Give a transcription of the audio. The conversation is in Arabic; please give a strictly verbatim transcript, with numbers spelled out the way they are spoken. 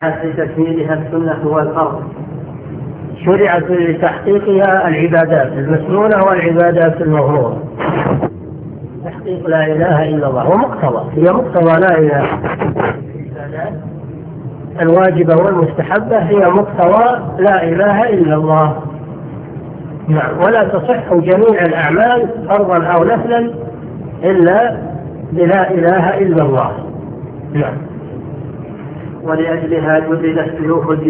لتكميلها السنة والفرض، شرعت لتحقيقها العبادات المسنونة والعبادات المغروضة. تحقيق لا إله إلا الله ومقتضى، هي مقتضى لا إله إلا الله، الواجبة والمستحبة هي مقتضى لا إله إلا الله. نعم. ولا تصح جميع الأعمال فرضا أو نفلا إلا بلا إله إلا الله. نعم. ولأجلها جلدت سلوك